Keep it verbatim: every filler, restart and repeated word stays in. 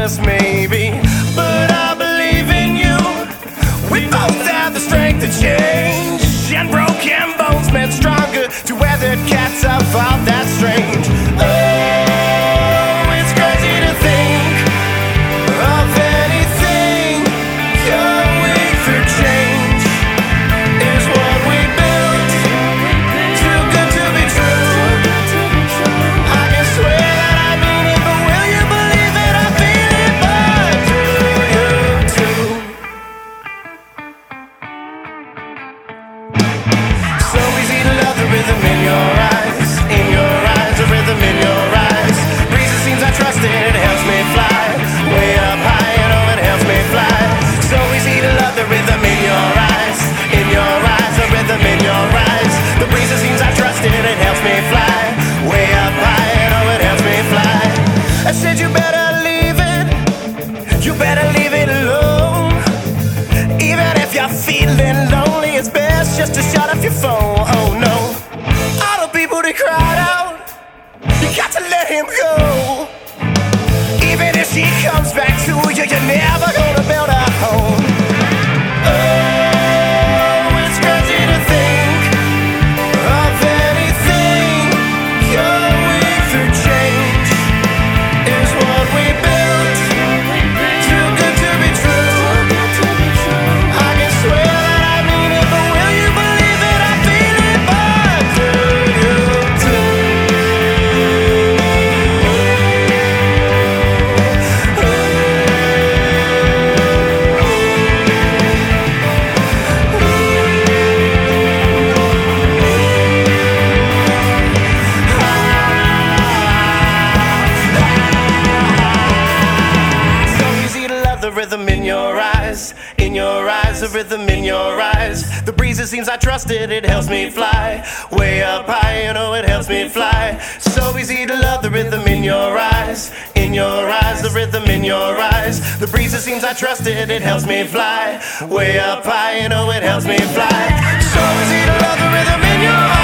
promise, maybe, but I believe in you. We both have the strength to change, and broken bones made stronger to weather cats off all that strange. Oh, it's crazy to think of anything going through change. Is what we built, too good to be true. I can swear that I mean it, but will you believe it? I feel it, but do you too? So easy to love the rhythm in your eyes, in your eyes, the rhythm in your eyes. Breeze, it seems I trust it, it helps me fly way up high, you know it helps me fly. So easy to love the rhythm in your eyes, in your eyes, the rhythm in your eyes. The breeze, it seems I trust it, it helps me fly way up high, you know it helps me fly. I said you better leave it, you better leave it alone. Even if you're feeling lonely, it's best just to shut off your phone. Oh no, all the people that cried out, you got to let him go. Even if she comes back to you, you're never gonna build a home. Oh, it's crazy to think of anything going through change. Is what we built, too good to be true. I can swear that I mean it, but will you believe it? I feel it, but do you too? So easy to love the rhythm in your eyes, in your eyes, the rhythm in your eyes. The breeze, it seems I trust it, it helps me fly way up high, you know it helps me fly. So easy to love the rhythm in your eyes, in your eyes, the rhythm in your eyes. The breeze, it seems I trust it, it helps me fly way up high, you know it helps me fly. So easy to love the rhythm in your eyes.